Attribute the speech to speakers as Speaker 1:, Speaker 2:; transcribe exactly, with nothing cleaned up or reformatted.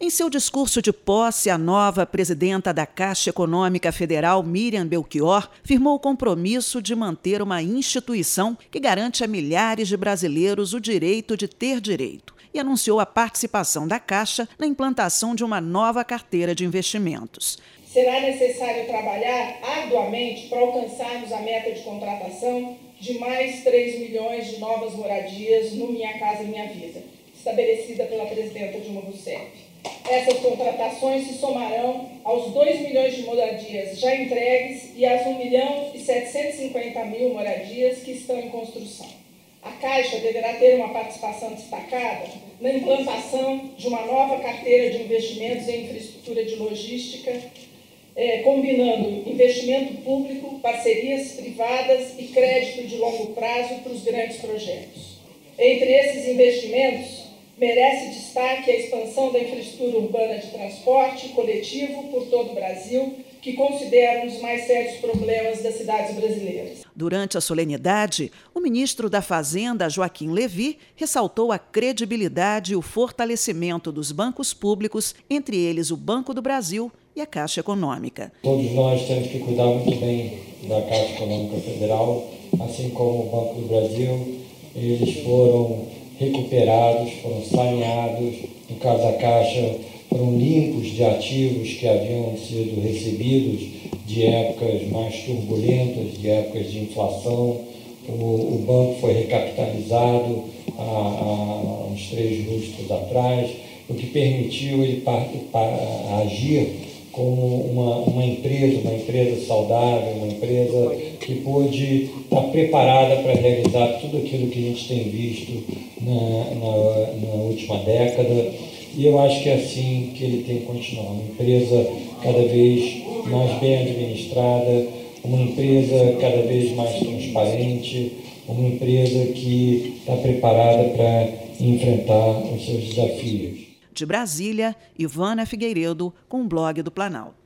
Speaker 1: Em seu discurso de posse, a nova presidenta da Caixa Econômica Federal, Miriam Belchior, firmou o compromisso de manter uma instituição que garante a milhares de brasileiros o direito de ter direito e anunciou a participação da Caixa na implantação de uma nova carteira de investimentos.
Speaker 2: Será necessário trabalhar arduamente para alcançarmos a meta de contratação de mais três milhões de novas moradias no Minha Casa Minha Vida, estabelecida pela presidenta Dilma Rousseff. Essas contratações se somarão aos dois milhões de moradias já entregues e às um milhão e setecentos e cinquenta mil moradias que estão em construção. A Caixa deverá ter uma participação destacada na implantação de uma nova carteira de investimentos em infraestrutura de logística, eh, combinando investimento público, parcerias privadas e crédito de longo prazo para os grandes projetos. Entre esses investimentos, merece destaque a expansão da infraestrutura urbana de transporte coletivo por todo o Brasil, que considera um dos mais sérios problemas das cidades brasileiras.
Speaker 1: Durante a solenidade, o ministro da Fazenda, Joaquim Levy, ressaltou a credibilidade e o fortalecimento dos bancos públicos, entre eles o Banco do Brasil e a Caixa Econômica.
Speaker 3: Todos nós temos que cuidar muito bem da Caixa Econômica Federal, assim como o Banco do Brasil. Eles foram recuperados, foram saneados, no caso da Caixa, foram limpos de ativos que haviam sido recebidos de épocas mais turbulentas, de épocas de inflação. O, o banco foi recapitalizado há, há uns três lustros atrás, o que permitiu ele par, par, agir como uma, uma empresa, uma empresa saudável, uma empresa que pôde estar preparada para realizar tudo aquilo que a gente tem visto na, na, na última década. E eu acho que é assim que ele tem que continuar. Uma empresa cada vez mais bem administrada, uma empresa cada vez mais transparente, uma empresa que está preparada para enfrentar os seus desafios.
Speaker 1: De Brasília, Ivana Figueiredo, com o Blog do Planalto.